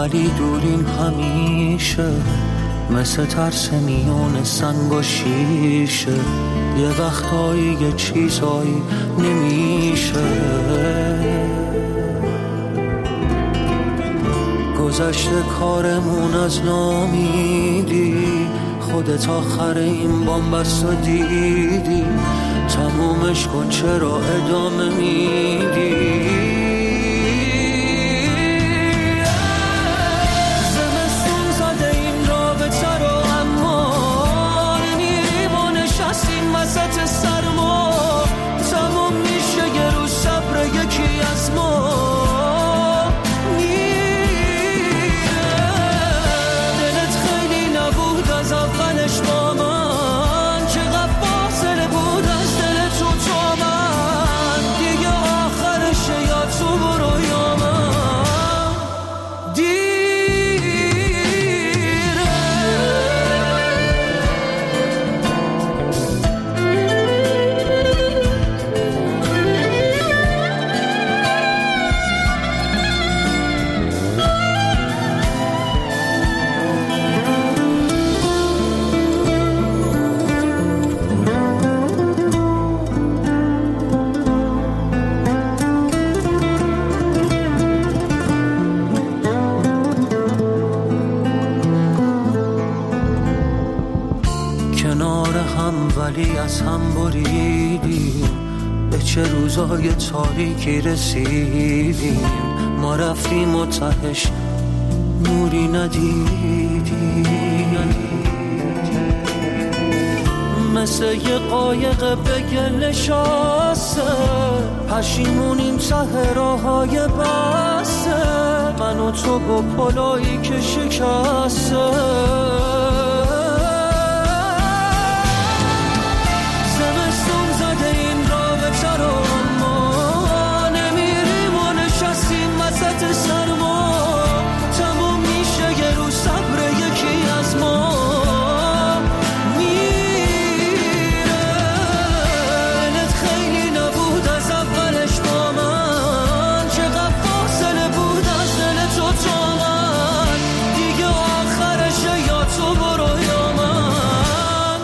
ولی دورین همیشه، مثل ترس میون سنگ و شیشه. یه وقتایی یه چیزایی نمیشه. گذشته کارمون از نامیدی، خودت آخر این بامبست رو دیدی. تمومش کن چرا ادامه میدی؟ زمستون زده این رابطه رو، اما نمیریم و نشستیم وسط سرما. تموم میشه یه روز صبر یکی از ما با من. چقدر فاصله بود از دل تو تا من. دیگه آخرشه یا تو برو یا من. دیره ولی از هم بریدیم، به چه روزای تاریکی رسیدیم. ما رفتیم و تهش نوری ندیدیم. مثل یه قایق به گل نشسته، پشیمونیم ته راههای بسته. من و تو با پلایی که شکسته. سرما تموم میشه یه روز صبر یکی از ما میره. دلت خیلی نبود از اولش با من. چقدر فاصله بود از دل تو تا من. دیگه آخرشه یا تو برو یا من.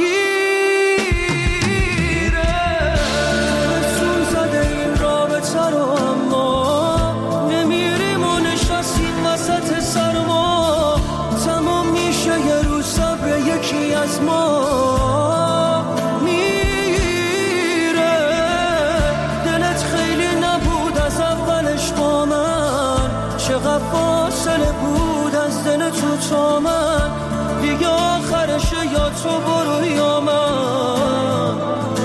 دیره سون زده این رابطه رو، اما وسط سرما تمام میشه یه روز صبر یکی از ما میره. دلت خیلی نبود از اولش با من. چقدر فاصله بود از دل تو تا من. دیگه آخرشه یا تو برو یا من.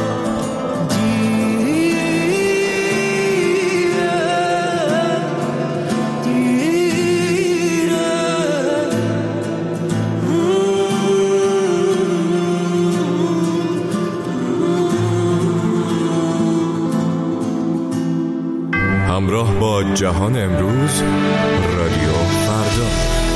همراه با جهان امروز، رادیو فردا.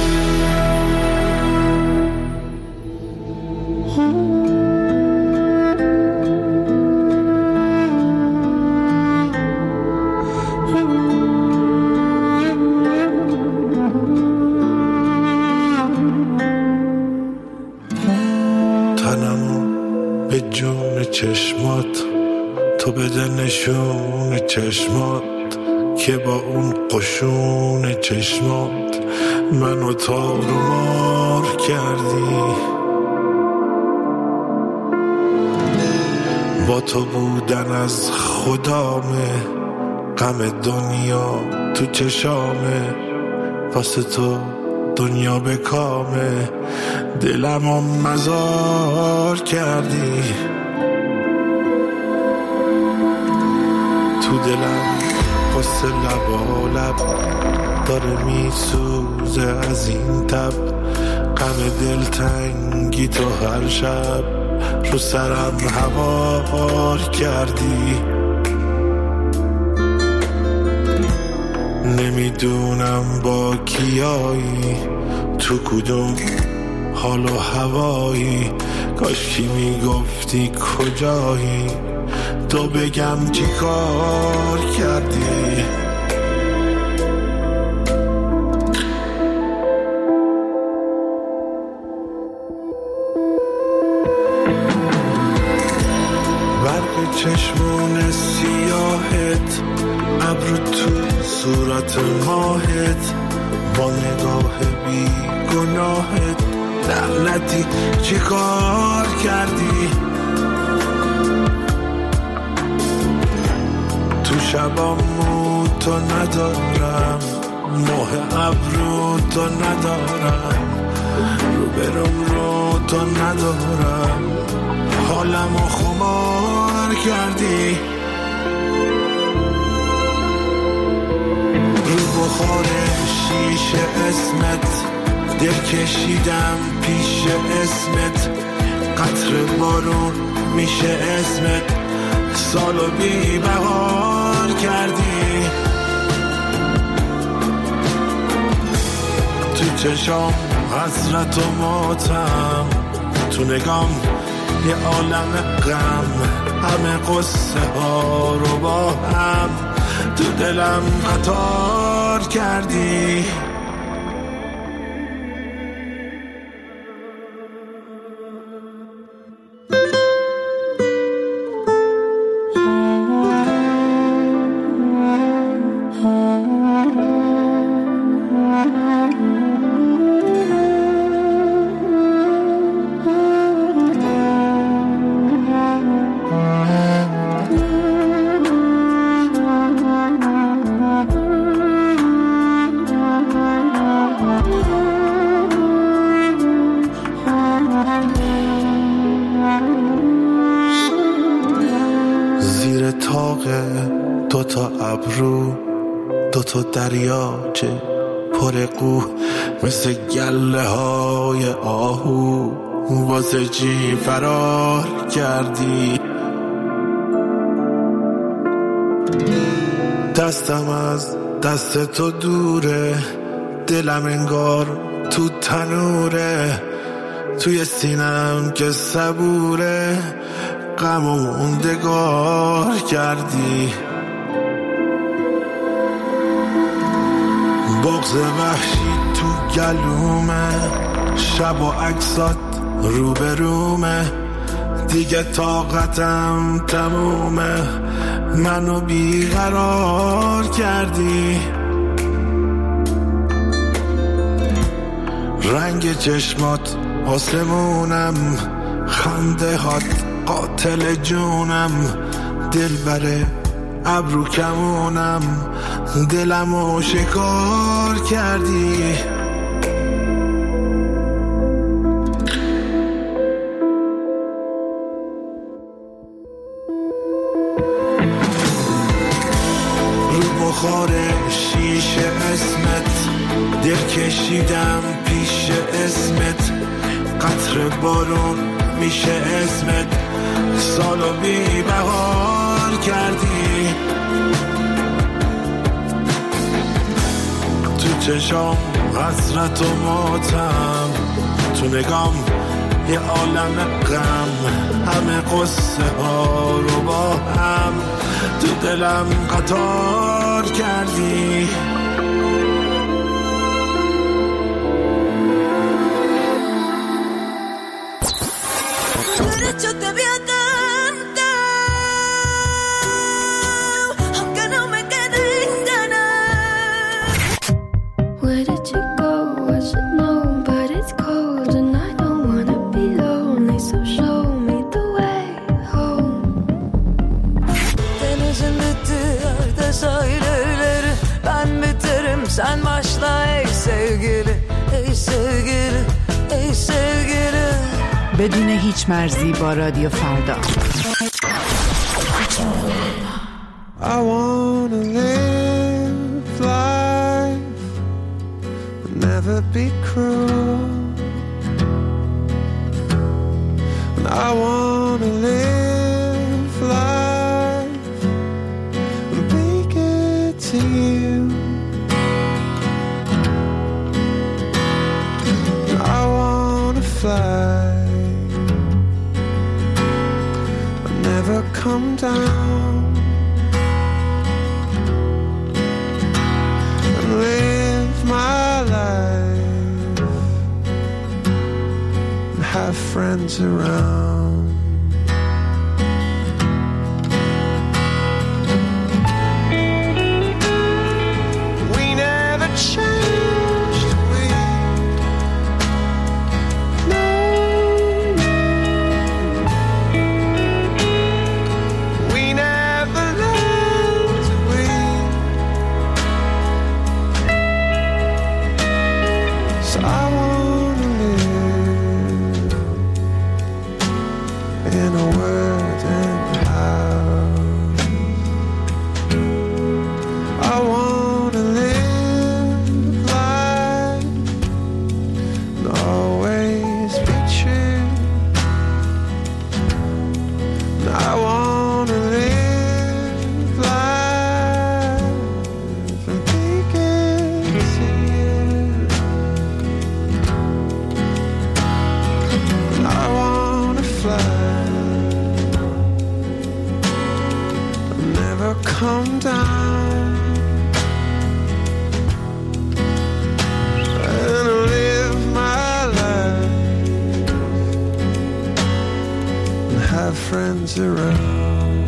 تنم به جون چشمات، تو بده نشون چشمات که با اون قشون چشمات منو تار و مار کردی. با تو بودن از خدامه، غم دنیا تو چشامه. واسه تو دنیا به کامه، دلمو مزار کردی. تو دلم قصه لب داره میسوزه از این تب. غم دلتنگی تو هر شب رو سرم هوار کردی. نمیدونم با کیایی، تو کدوم حال و هوایی. کاشکی میگفتی کجایی، تو بگم چی کار کردی. چشمون سیاهت، ابرو تو صورت ماهت، با نگاه بی گناهت لعنتی چی کار کردی؟ تو شبامو تو ندارم، ماه ابرو تو ندارم، رو برم رو تو ندارم، حالمو خمار کردی. رو بخار شیشه اسمت دل کشیدم پیش اسمت، قطر بارون میشه اسمت، سالو بی بهار کردی. تو چشام حسرت و ماتم، تو نگام یه عالم غم، همه قصه ها رو با هم تو دلم قطار کردی. دوتا ابرو دوتا دریاچه پر قو، مثل گله های آهو واسه چی فرار کردی؟ دستم از دست تو دوره، دلم انگار تو تنوره، توی سینم که صبوره، غم و موندگار کردی. بغض وحشی تو گلومه، شب و عکسات روبرومه، دیگه طاقتم تمومه، منو بیقرار کردی. رنگ چشمات آسمونم، خنده هات قاتل جونم، دل بره ابرو کمونم، دلمو شکار کردی. رو بخار شیشه اسمت دل کشیدم پیش اسمت، قطر بارون میشه اسمت، سالو بی بهار کردی. تو چشام حسرت و ماتم، تو نگام یه عالم غم، همه قصه ها رو با هم تو دلم قطار کردی. Yo te vi tanto, aunque no me queden ganas. Where did you go? I should know, but it's cold and I don't wanna be lonely. So show me the way home. Denizin bitti yerde sahilleri, ben biterim sen başla ey sevgili, ey sevgili, ey sevgili. بدون هیچ مرزی با رادیو فردا. I wanna live life, never be cruel. I wanna live life and be good to you. I wanna fly, never come down, and live my life and have friends around. come down and live my life and have friends around.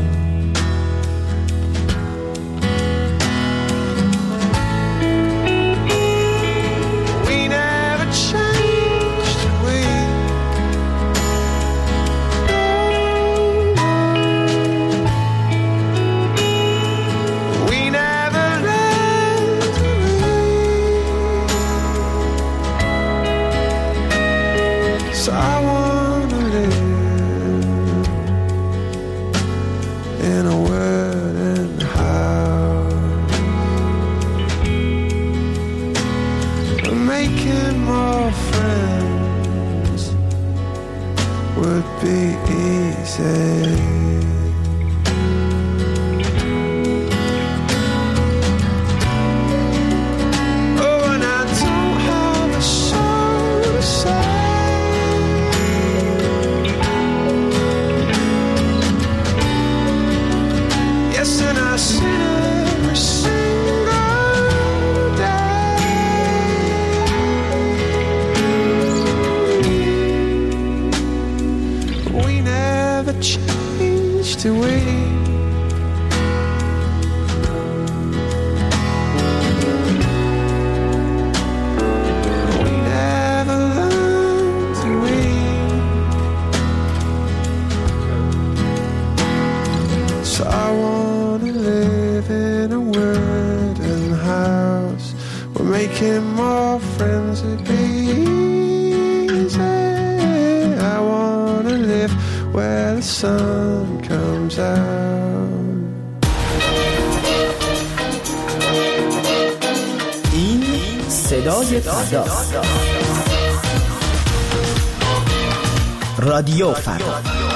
رادیو فردا.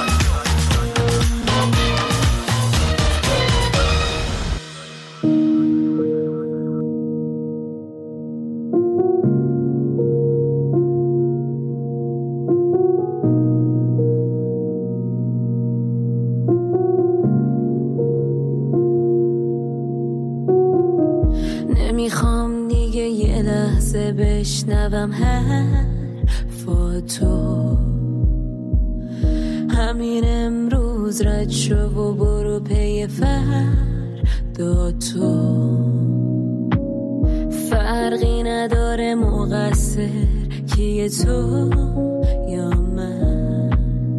نمیخوام دیگه یه لحظه بشنوم حرفاتو، همین امروز رد شو و برو پی فردا تو. فرقی نداره مقصر کیه تو یا من،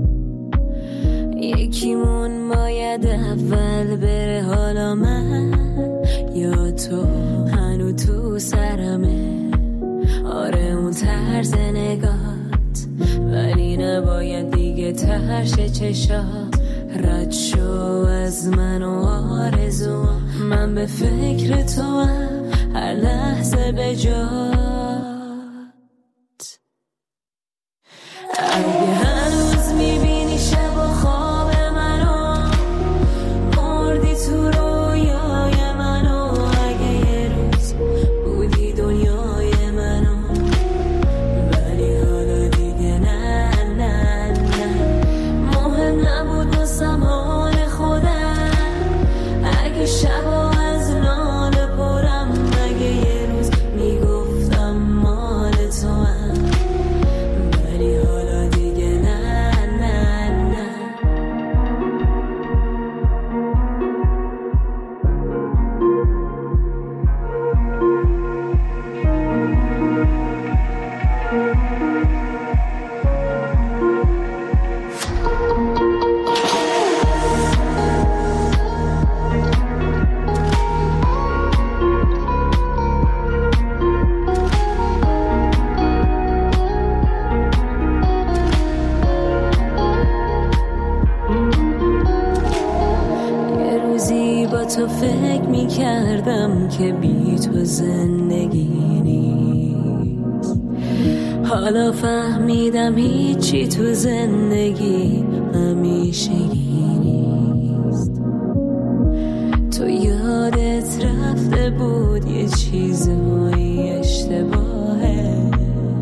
یکیمون باید اول بره، حالا من یا تو. هنو تو سرمه آره اون طرز نگات، ولی نباید دیگه ترش چشا. رد شو از من و آرزوام، من به فکر تو هم هر لحظه به جات. اگه هنوز میبینی شب و خواب منو، مردی تو رویای منو. اگه یه روز بودی دنیای منو، ولی حالا دیگه نه نه نه. مهم نبود واسم حال خودم، اگه شبا از ناله پرم. اگه یه روز میگفتم مال تو هم، ولی حالا دیگه نه نه نه. یه روزی با تو فکر میکردم که بی تو زندگی نیست، حالا فهمیدم هیچی تو زندگی همیشگی نیست. تو یادت رفته بود یه چیزهایی اشتباهه،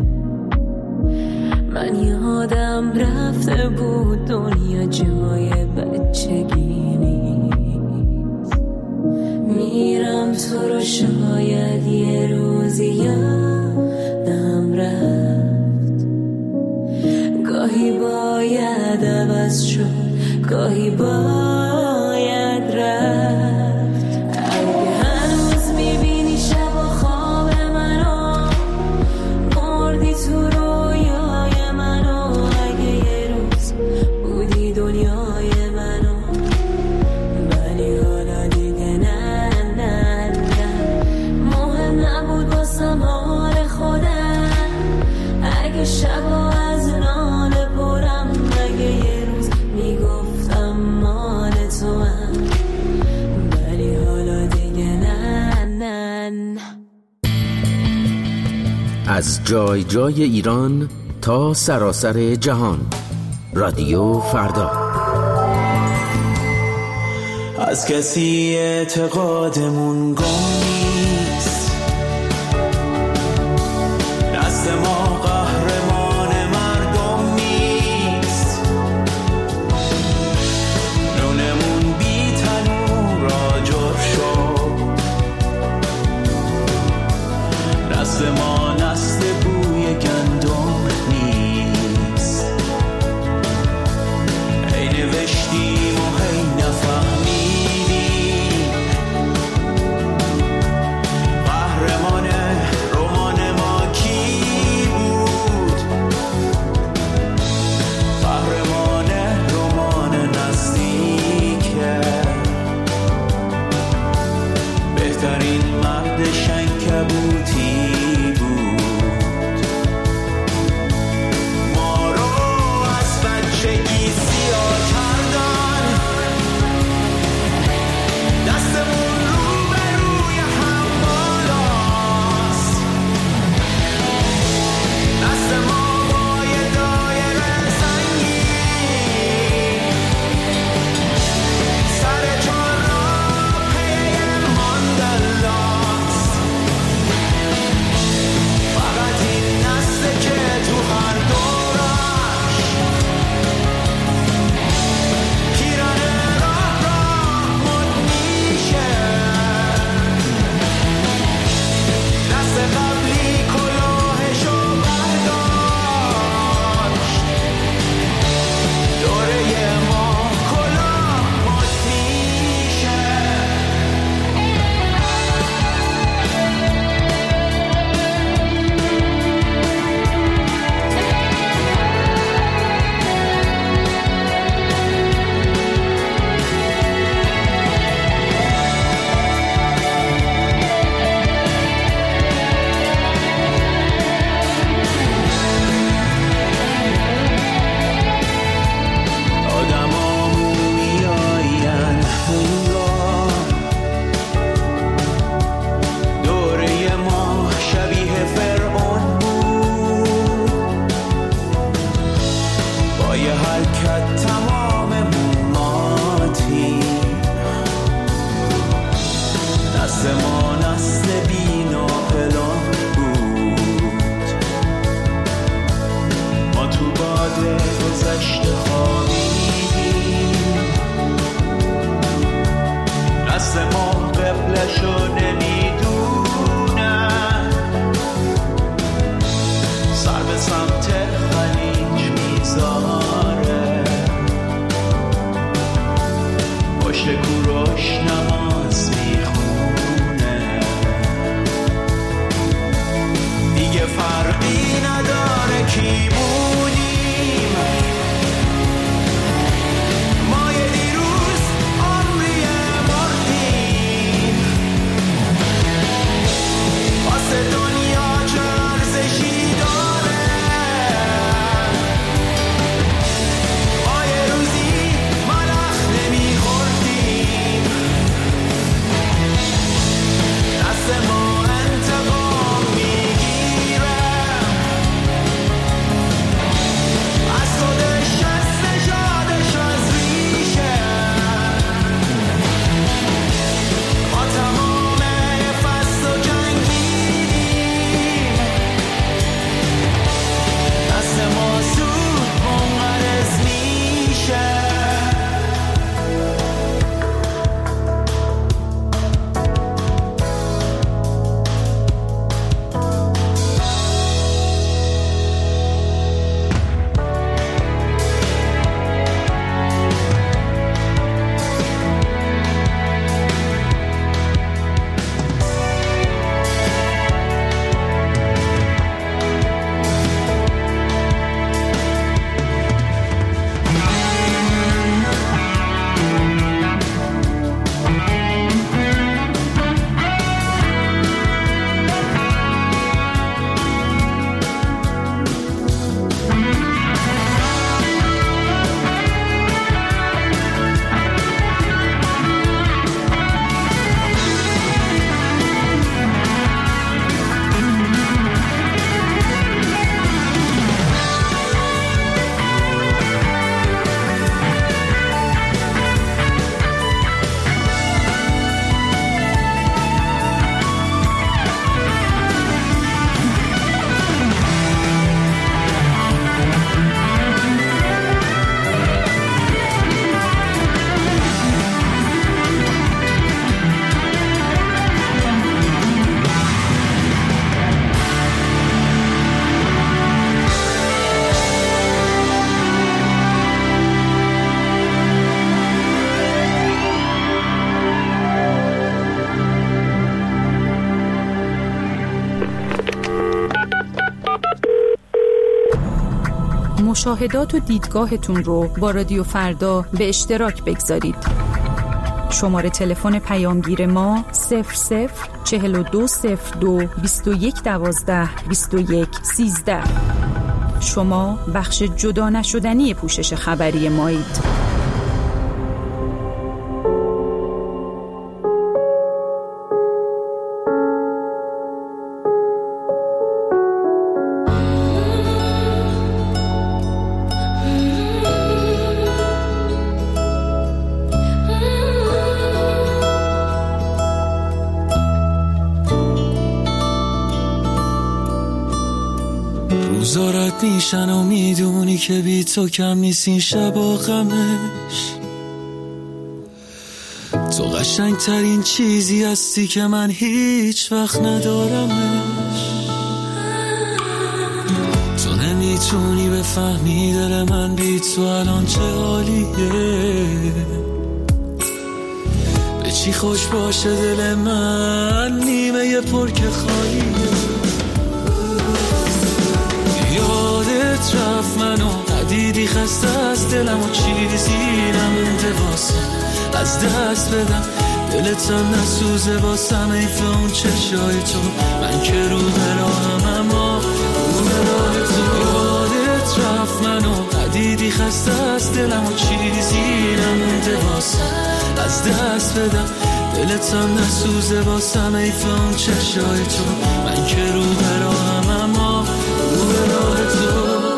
من یادم رفته بود دنیا جای بچگی نیست. میرم تو رو شاید یه روزی یادم رفت، گاهی باید عوض شد، گاهی باید رفت. اگه هنوز میبینی شب و خواب منو، مردی تو رویای منو، اگه یه روز بودی دنیای منو، ولی حالا دیگه نه نه نه، مهم نبود باسم حال خودم، اگه شب و از ناله پرم، اگه یه روز میگفتم مال تو هم، ولی حالا دیگه نه نه نه. از جای جای ایران تا سراسر جهان، رادیو فردا. از کسی اعتقادمون گم نیست، دست ما قهرمان مردم نیست، نونمون بی تنور آجر شد، دست ما نسل بوی گندم نیست، هی نوشتیم و هی نفهمیدیم، قهرمان رمان ما کی بود، قهرمان رمان نزدیکه، بهترین مرد شنکبوتی بود، ما رو از بچگی سیاه کردن، دستمون رو به روی هم بالاست، دست ما با یه دایره سنگین، سر چهار راه پی ماندلاست، فقط این نسله که تو هر دورش پیرانه راه مد میشه، دست قبلی کلاهشو برداشت، دوره ما کلاه مد میشه. آدمامون میاین هنگام، دوره ما شبیه فرعون بود، با یه حرکت تماممون ماتیم، دست ما نسل بیناپلان بود، ما تو باد گذشته خوابیدیم، دست ما قبلشو نمیدونن، سر به سمت خلیج میذاره، پشت کوروش نماز میخونه، دیگه فرقی نداره کی بودیم، مشاهدات و دیدگاهتون رو با رادیو فردا به اشتراک بگذارید. شماره تلفن پیامگیر ما 00420221122113. شما بخش جدا نشدنی پوشش خبری مایید. روزارت میشن و میدونی که بی تو کم نیست این شبا غمش. تو قشنگ ترین چیزی هستی که من هیچ وقت ندارمش. تو نمیتونی بفهمی دل من بی تو الان چه حالیه. به چی خوش باشه دل من نیمه پر که خالیه. یادت رفت منو ندیدی خسته از دلم و چیزی نمونده واسه از دست بدم. دلت هم نسوزه واسم ایف اون چشای تو. من که رو براهم اما رو براه تو. یادت رفت منو ندیدی خسته از دلم و چیزی نمونده واسه از دست بدم. دلت هم نسوزه واسم ایف اون چشای تو. من که رو براهم اما رو براه تو.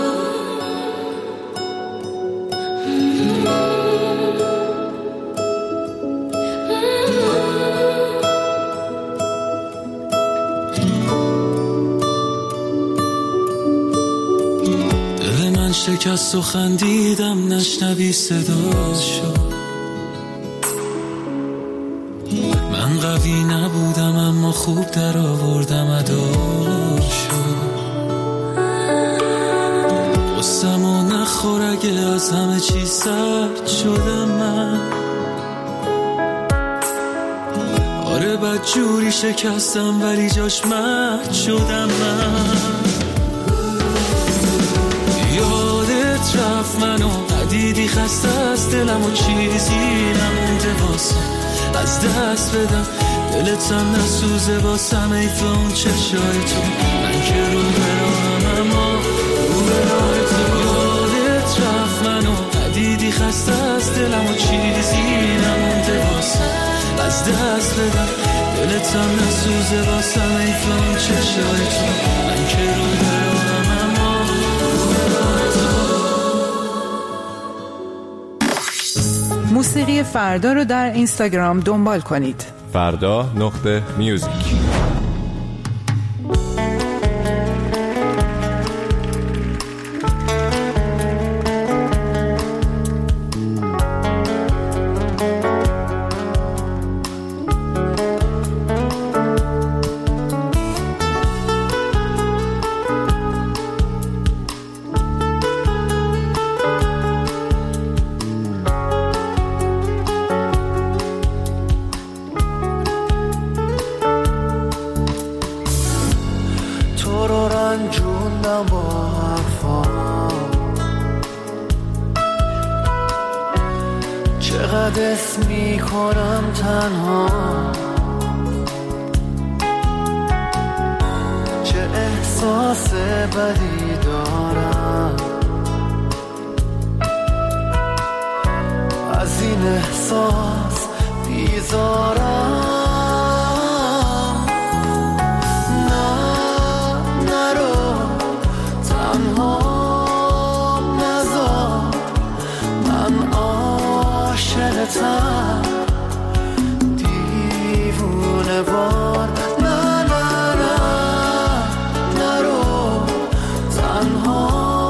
شکست و خندیدم نشنوی صداشو. من قوی نبودم اما خوب در آوردم اداشو. قصه‌مو نخور اگه از همه چی سرد شدم من. آره بد جوری شکستم ولی جاش مرد شدم من. یادت رفت منو ندیدی خسته از دلم و چیزی نمونده واسه از دست بدم. دلت هم نسوزه واسم ایف اون چشای تو. من که رو براهم اما رو براه تو. یادت رفت منو ندیدی خسته از دلم و چیزی نمونده واسه از دست بدم. دلت هم نسوزه واسم ایف اون چشای تو. من که رو براهم اما رو براه تو. موسیقی فردا رو در اینستاگرام دنبال کنید. فردا.music. چقدر اسم میکنم تنها. چه احساس بدی دارم از این احساس بیزارم. دیوونه وار نه نه نه نرو تنها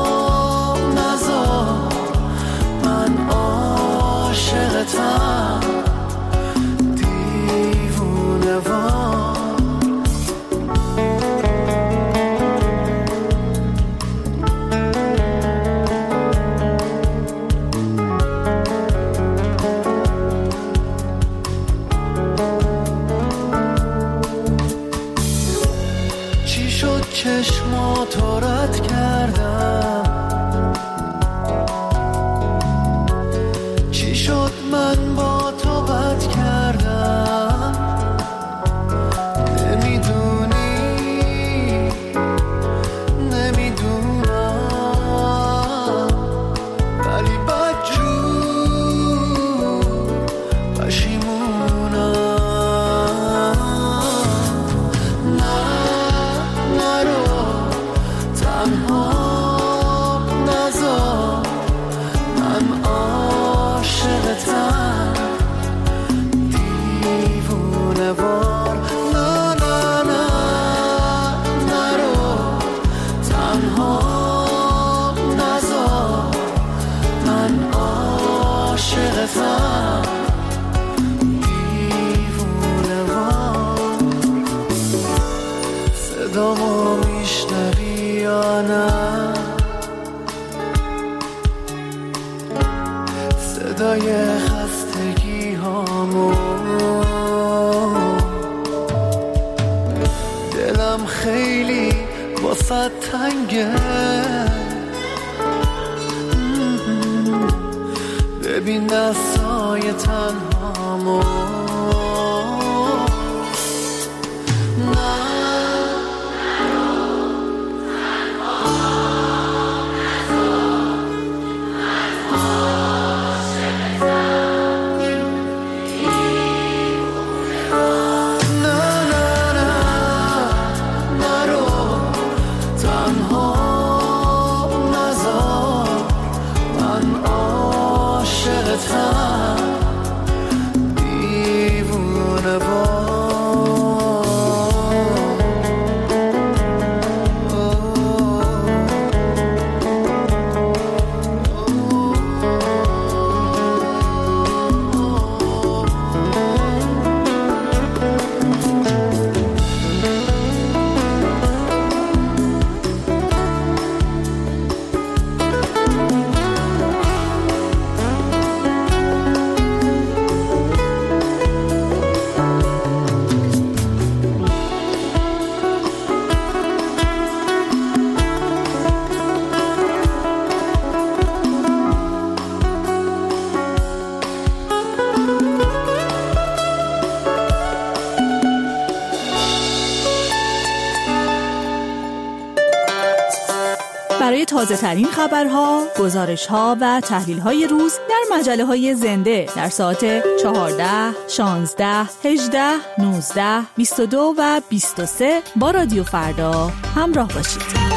صدای خستگی هامو، دلم خیلی واسه تنگه، ببین دستای تنهامو. برای تازه ترین خبرها، گزارش‌ها و تحلیل‌های روز در مجله‌های زنده در ساعت 14، 16، 18، 19، 22 و 23 با رادیو فردا همراه باشید.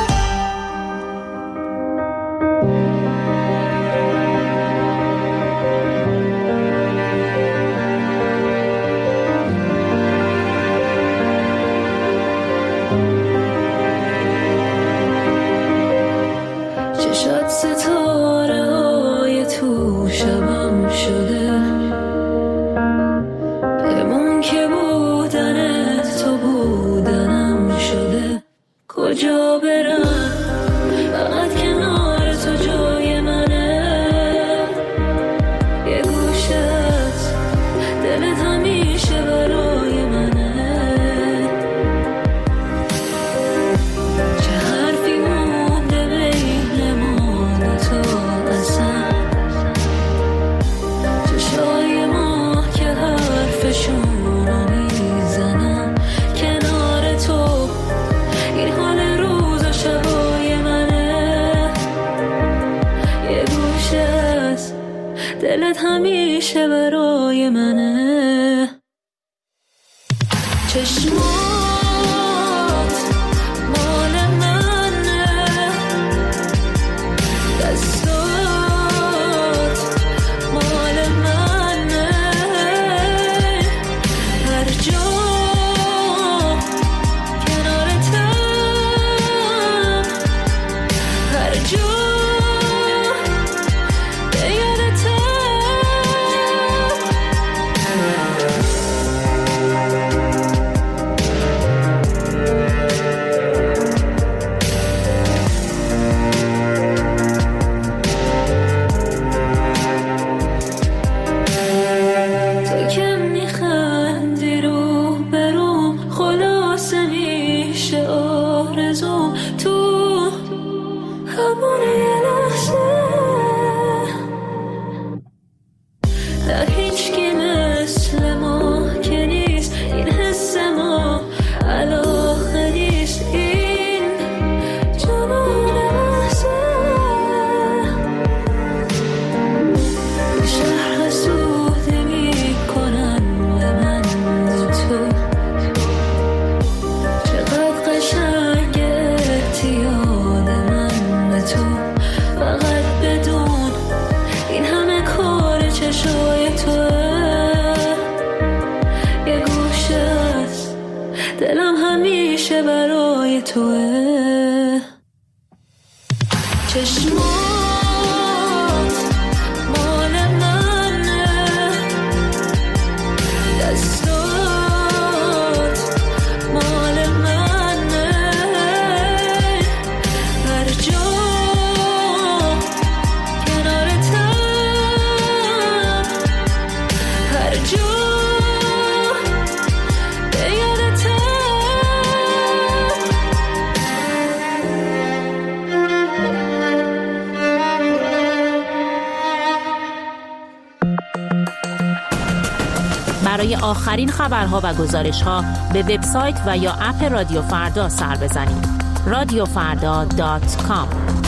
دلت همیشه برای منه. چشمات مال منه، دستات مال منه، هر جا کنارتم، هر جا دلم همیشه برای توه. چشمات مال منه، دستات مال منه، هر جا کنارتم، برای آخرین خبرها و گزارش‌ها به وبسایت و یا اپ رادیو فردا سر بزنید. radiofarda.com.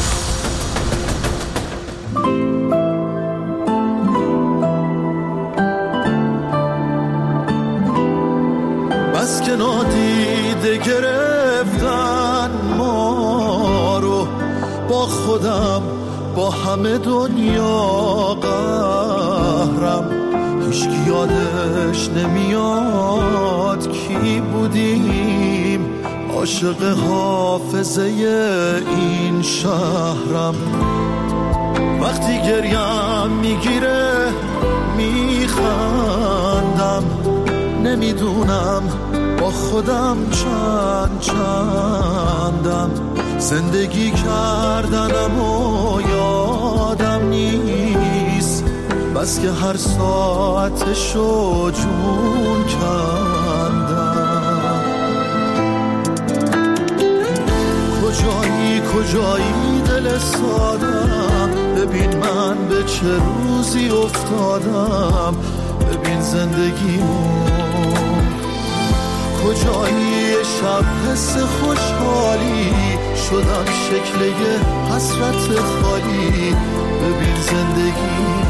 بس که نادیده گرفتن ما رو، با خودم با همه دنیا قهرم، هیچکی یادش نمیاد کی بودیم، عاشق حافظه این شهرم. وقتی گریم میگیره میخندم، نمیدونم با خودم چندم، زندگی کردنم و یادم نیست، بس که هر ساعتشو جون کندم. کجایی دل سادم، ببین من به چه روزی افتادم، ببین زندگیمو کجایی شب حس خوشحالی شدم شکل یه حسرت خالی، ببین زندگیمو.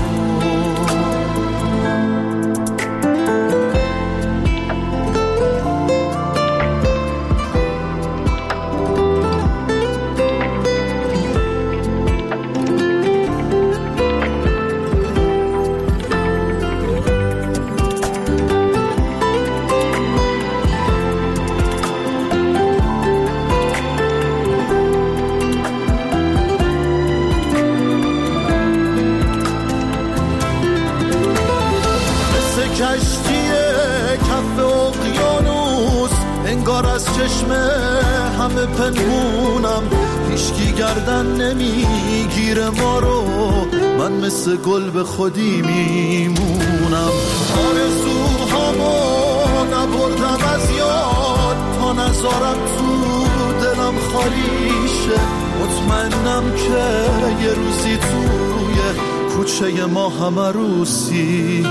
همه پنهونم، هیچکی گردن نمیگیره ما رو، من مثل گل به خودی میمونم. آرزوهامو نبردم از یاد تا نذارم تو دلم خالی شه، مطمئنم که یه روزی توی کوچه ما هم عروسی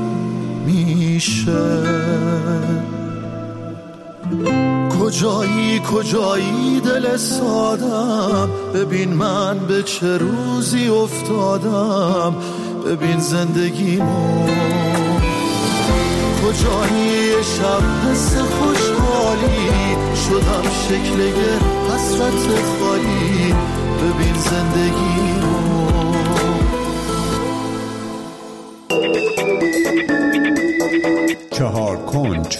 میشه. کجایی دل سادم، ببین من به چه روزی افتادم، ببین زندگیمو. کجایی شب حس خوشحالی شدم شکل یه حسرت خالی، ببین زندگیمو. چهار کنج.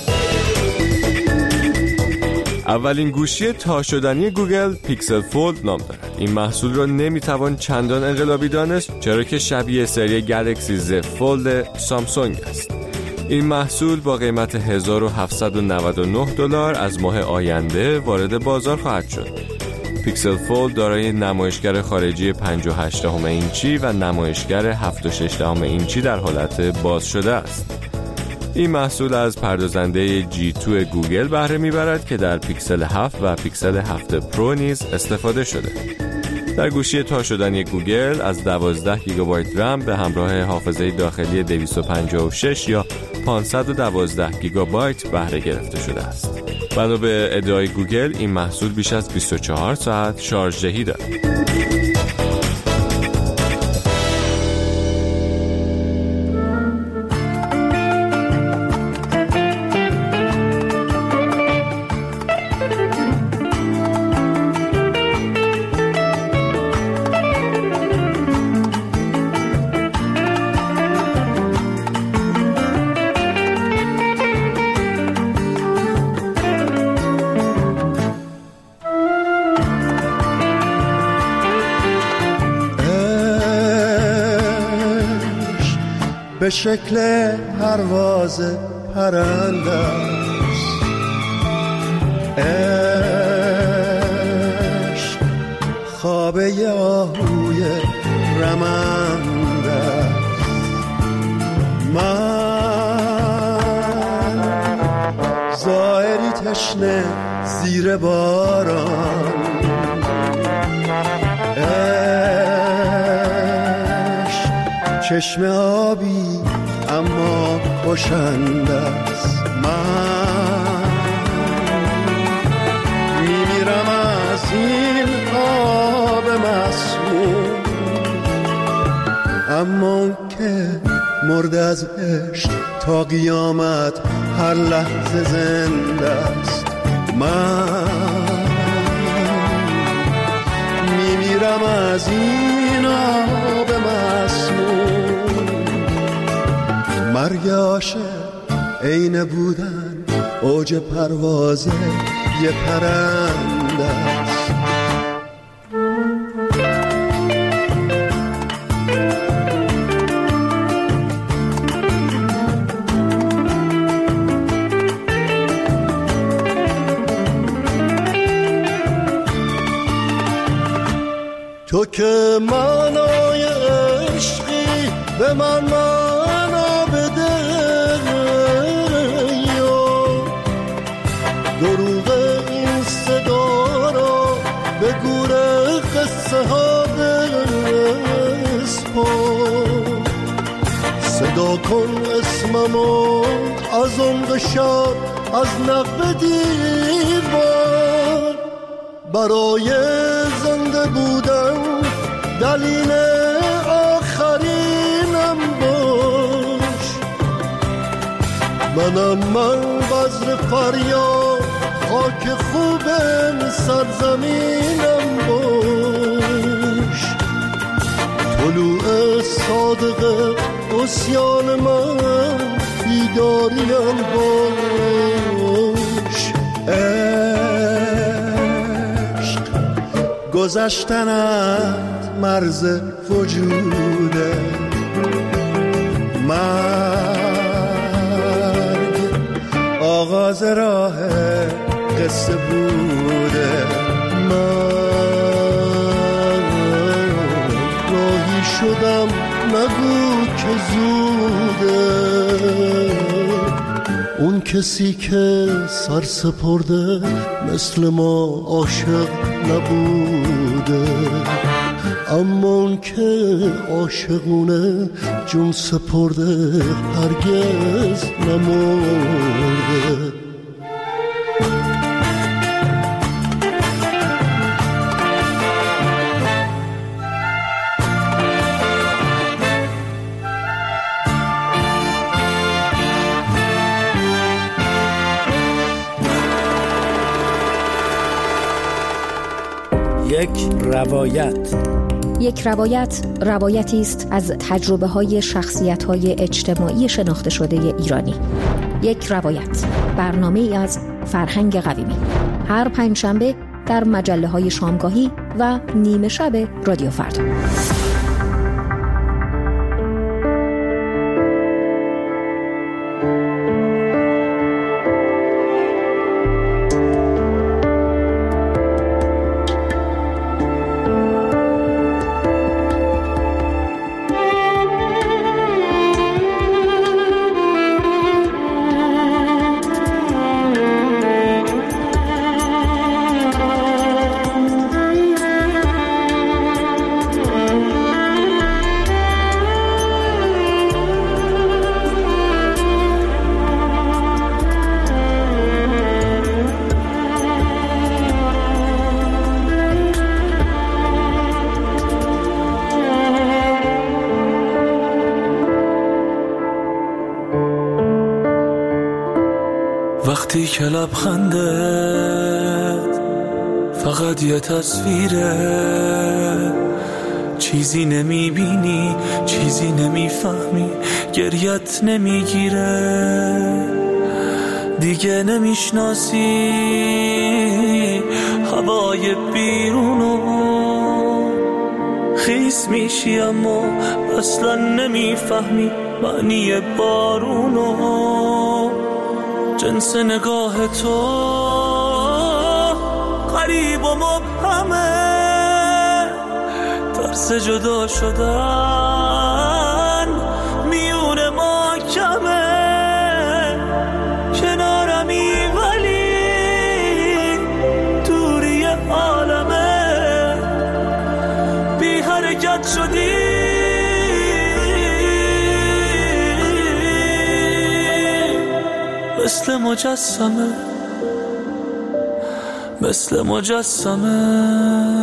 اولین گوشی تا شدنی گوگل پیکسل فولد نام دارد. این محصول را نمیتوان چندان انقلابی دانست چرا که شبیه سری گلکسی ز فولد سامسونگ است. این محصول با قیمت $1799 از ماه آینده وارد بازار خواهد شد. پیکسل فولد دارای نمایشگر خارجی 5.8 اینچی و نمایشگر 7.6 اینچی در حالت باز شده است. این محصول از پردازنده G2 گوگل بهره میبرد که در پیکسل 7 و پیکسل 7 پرو نیز استفاده شده. در گوشی تا شدنی گوگل از 12 گیگابایت رم به همراه حافظه داخلی 256 یا 512 گیگابایت بهره گرفته شده است. بنا به ادعای گوگل این محصول بیش از 24 ساعت شارژ دهی دارد. به شکل پرواز پرنده است، عشق خواب آهوی رمنده است. من زائری تشنه زیر باران، چشم آبی اما کشنده است. من میمیرم از این آب مسموم، اما که مرد از عشق تا قیامت هر لحظه زنده است. من میمیرم از این آب مسموم. مرگ عاشق عین بودن اوج پرواز یه پرنده است. تو که معنای عشقی به من معنا بده، یا دروغ این صدا را به گور قصه ها بسپار. صدا کن اسممو از عمق شب از نقب دیوار. برای زنده بودن دلیل آخرینم باش. من بذر فریاد خاک خوب سرزمینم باش. طلوع صادق عصیان من بیداریم باش. گذشتن از مرز وجوده، مرگ آغاز راه قصه بوده. من راهی شدم نگو که زوده. اون کسی که سر سپرده مثل ما عاشق نبوده، اما اون که عاشقونه جون سپرده هرگز نمرده. یک روایت روایتی است از تجربه‌های شخصیت‌های اجتماعی شناخته شده ایرانی. یک روایت، برنامه‌ای از فرهنگ قویمی، هر پنجشنبه در مجله‌های شامگاهی و نیمه شب رادیو فردا. وقتی که لبخندت فقط یه تصویره، چیزی نمیبینی، چیزی نمیفهمی، گریت نمیگیره، دیگه نمیشناسی هوای بیرونو، خیس میشی اما اصلا نمیفهمی معنی بارونو. جنس نگاه تو غریب و مبهمه، ترس جدا شدن میون ما کمه، کنارمی ولی دوری عالمه، بی حرکت شدی مثل مجسمه، مثل مجسمه.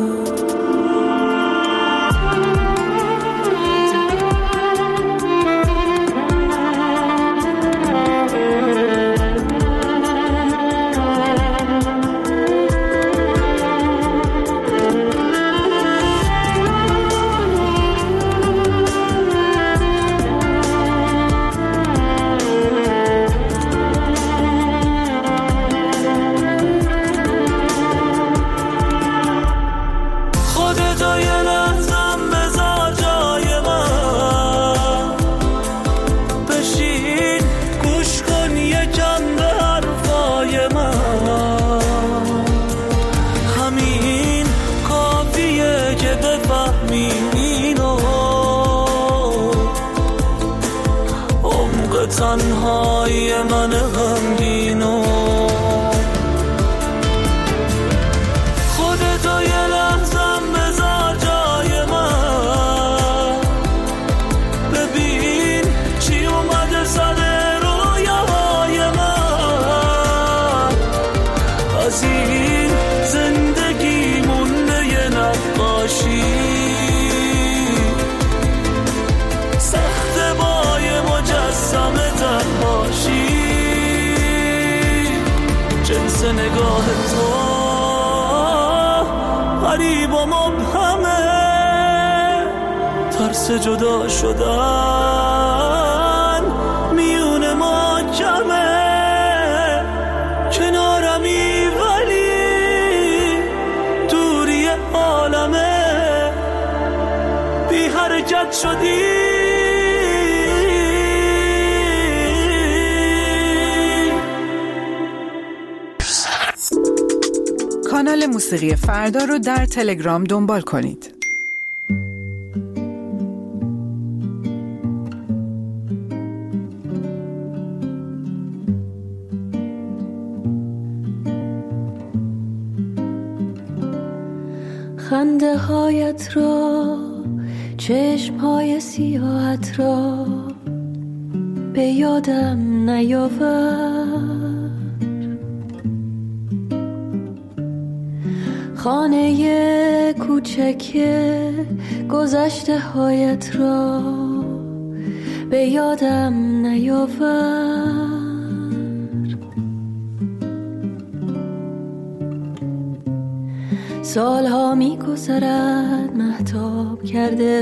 تنهای من غمگینو خودتو یه لحظم بذار جای من، ببین چی اومده سر رویاهای من. از این زندگی مونده یه نقاشی، سخت با یه مجسمه تنهاشی. جنس نگاه تو غریب و مبهمه، ترس جدا شدن میون ما جمعه. کنارمی ولی دوری عالمه، بی حرکت شدی. کانال موسیقی فردا رو در تلگرام دنبال کنید. خنده هایت را، چشم های سیاهت را به یادم نیاور. خانه کوچک گذشته هایت را به یادم نیاور. سالها می گذرد مهتاب کرده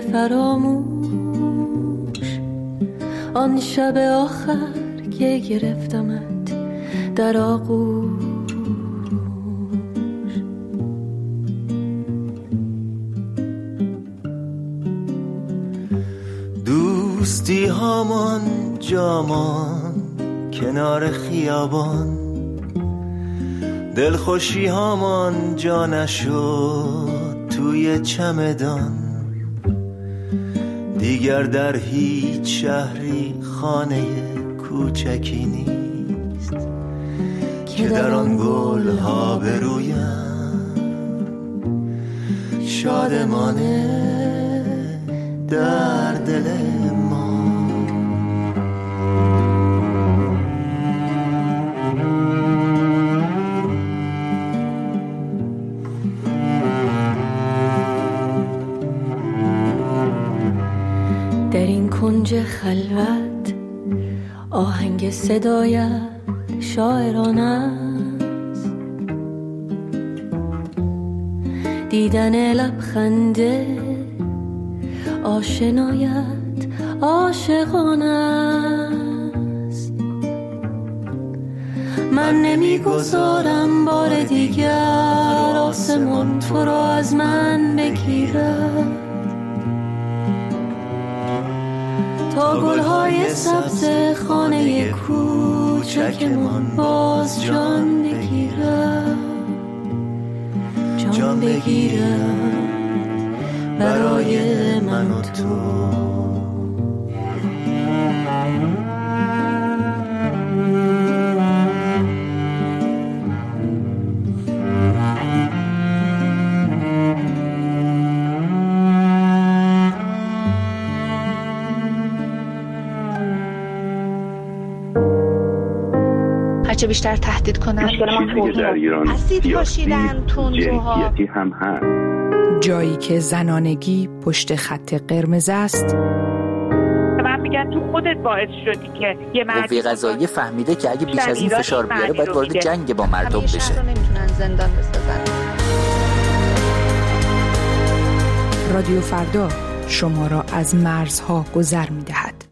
فراموش، آن شب آخر که گرفتمت در آغوش. دوستی هامان جامان کنار خیابان، دلخوشی هامان جا نشد توی چمدان. دیگر در هیچ شهری خانه کوچکی نیست که در آن گل ها برویم شادمانه در دل ما. در این کنج خلوت آهنگ صدایت شاعرانه است، دیدن لبخنده آشنایت عاشقانه است. من نمیگذارم بار دیگر آسمان تو را از من بگیرد، تا گلهای سبز خانه کوچکمان باز جان بگیرد، جان بگیرد برای من و تو. هرچه بیشتر تهدید کنن. مشکل ما توهین اسید پاشیدن، تندروها هم هست. جایی که زنانگی پشت خط قرمز است. من میگن تو خودت باعث شدی که یه قوه قضاییه فهمیده که اگه بیش از این فشار بیاره باید وارد جنگ با مردم بشه. نمیتونن زندان بسازن. رادیو فردا شما را از مرزها گذر می‌دهد.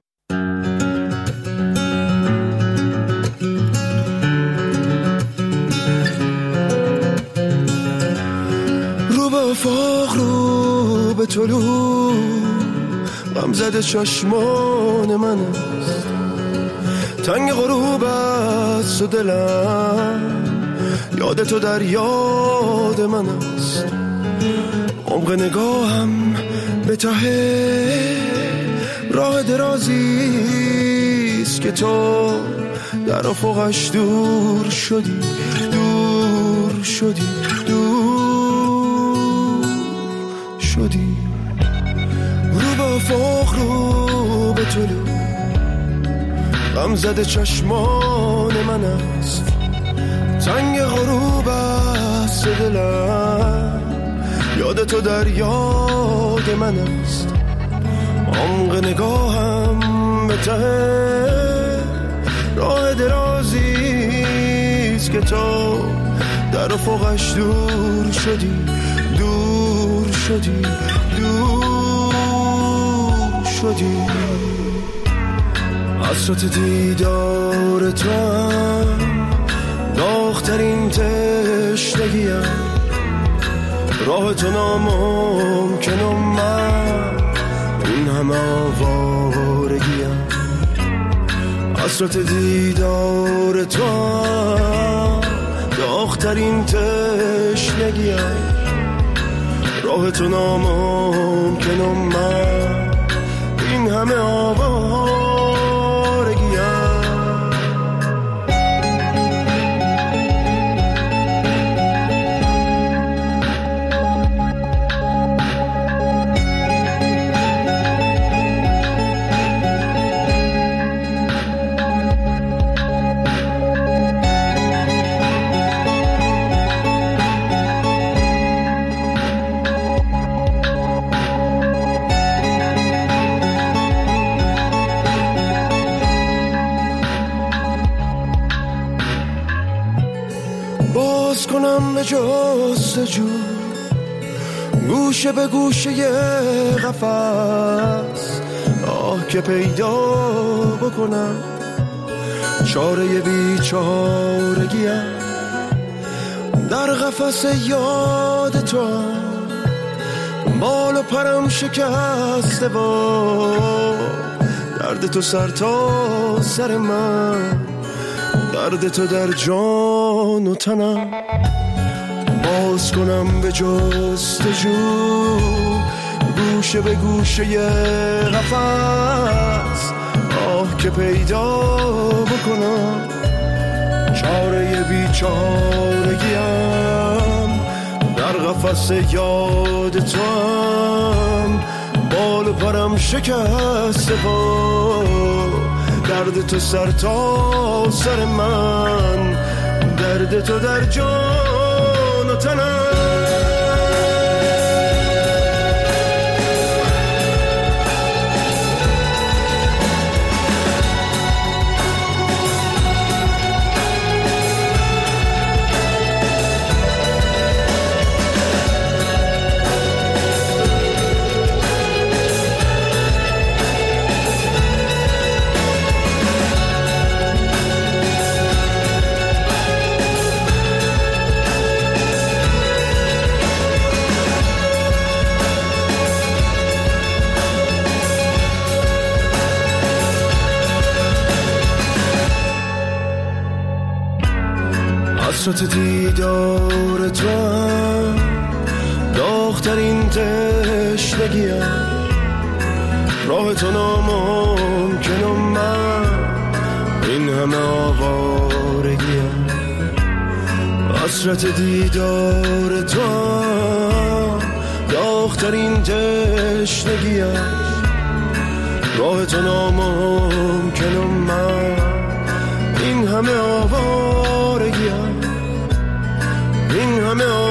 رو به افاق، رو به طلوع، غمزده چشمان من است. تنگ غروب است و دلم یاد تو در یاد من است. عمق نگاهم به ته راه درازیست که تو در افقش دور شدی، دور شدی، دور شدی. رو به افق، رو به طلوع، غمزده چشمان من است. تنگ غروب است دلم یاد تو در یاد من است. عمق نگاهم به ته راه درازیست که تو در افقش دور شدی، دور شدی، دور شدی. حسرت دیدار تو هم داغ‌ترین تشنگیم. راه تو ناممکنم، من این همه آوارگیم. حسرت دیدار تو هم داغ‌ترین تشنگیم. راه تو ناممکنم، من این همه آوارگیم. باز کنم به جستجو، گوشه به گوشه قفس، آه که پیدا بکنم چاره بیچارگیم. در قفس یاد تو بال و پرم شکسته و درد تو سر تا سر من، درد تو در جان و تنم. باز کنم به جستجو، گوشه به گوشه قفس، آه که پیدا بکنم چاره بیچارگیم. در قفس یاد تو هم بال و پرم شکسته و درد تو سر تا سر من، درد تو در جان و تنم. حسرت دیدار تو هم داغ‌ترین تشنگیم. راه تو ناممکنم، من این همه آوارگیم. حسرت دیدار تو هم داغ‌ترین تشنگیم. راه تو ناممکنم، من این همه آوارگیم. همه